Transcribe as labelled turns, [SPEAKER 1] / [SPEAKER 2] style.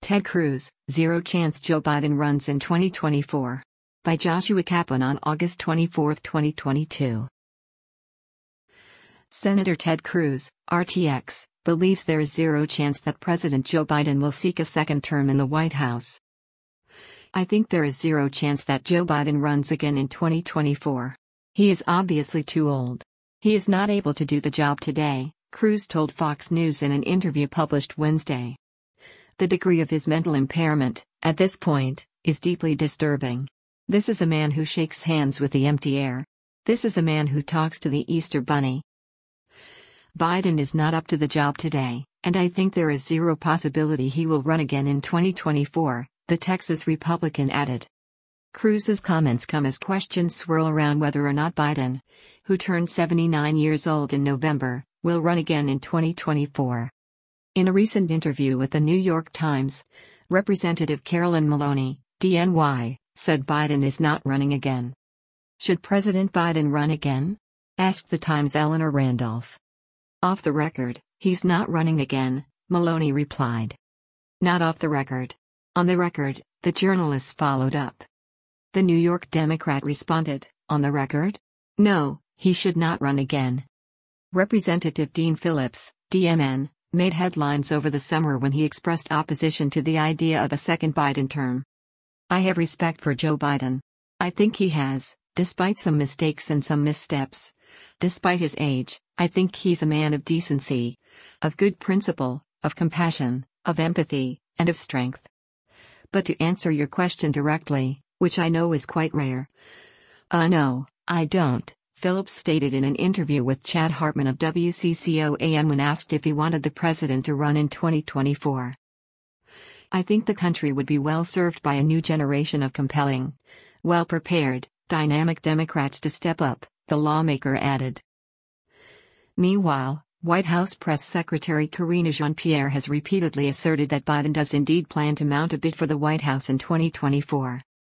[SPEAKER 1] Ted Cruz, Zero Chance Joe Biden Runs in 2024. By Joshua Kaplan on August 24, 2022. Senator Ted Cruz, RTX, believes there is zero chance that President Joe Biden will seek a second term in the White House. I think there is zero chance that Joe Biden runs again in 2024. He is obviously too old. He is not able to do the job today, Cruz told Fox News in an interview published Wednesday. The degree of his mental impairment, at this point, is deeply disturbing. This is a man who shakes hands with the empty air. This is a man who talks to the Easter Bunny. Biden is not up to the job today, and I think there is zero possibility he will run again in 2024, the Texas Republican added. Cruz's comments come as questions swirl around whether or not Biden, who turned 79 years old in November, will run again in 2024. In a recent interview with the New York Times, Representative Carolyn Maloney, DNY, said Biden is not running again. Should President Biden run again? Asked the Times' Eleanor Randolph. Off the record, he's not running again, Maloney replied. Not off the record. On the record, the journalist followed up. The New York Democrat responded, on the record? No, he should not run again. Representative Dean Phillips, DMN, made headlines over the summer when he expressed opposition to the idea of a second Biden term. I have respect for Joe Biden. I think he has, despite some mistakes and some missteps. Despite his age, I think he's a man of decency, of good principle, of compassion, of empathy, and of strength. But to answer your question directly, which I know is quite rare. No, I don't, Phillips stated in an interview with Chad Hartman of WCCO-AM when asked if he wanted the president to run in 2024. I think the country would be well served by a new generation of compelling, well-prepared, dynamic Democrats to step up, the lawmaker added. Meanwhile, White House Press Secretary Karine Jean-Pierre has repeatedly asserted that Biden does indeed plan to mount a bid for the White House in 2024.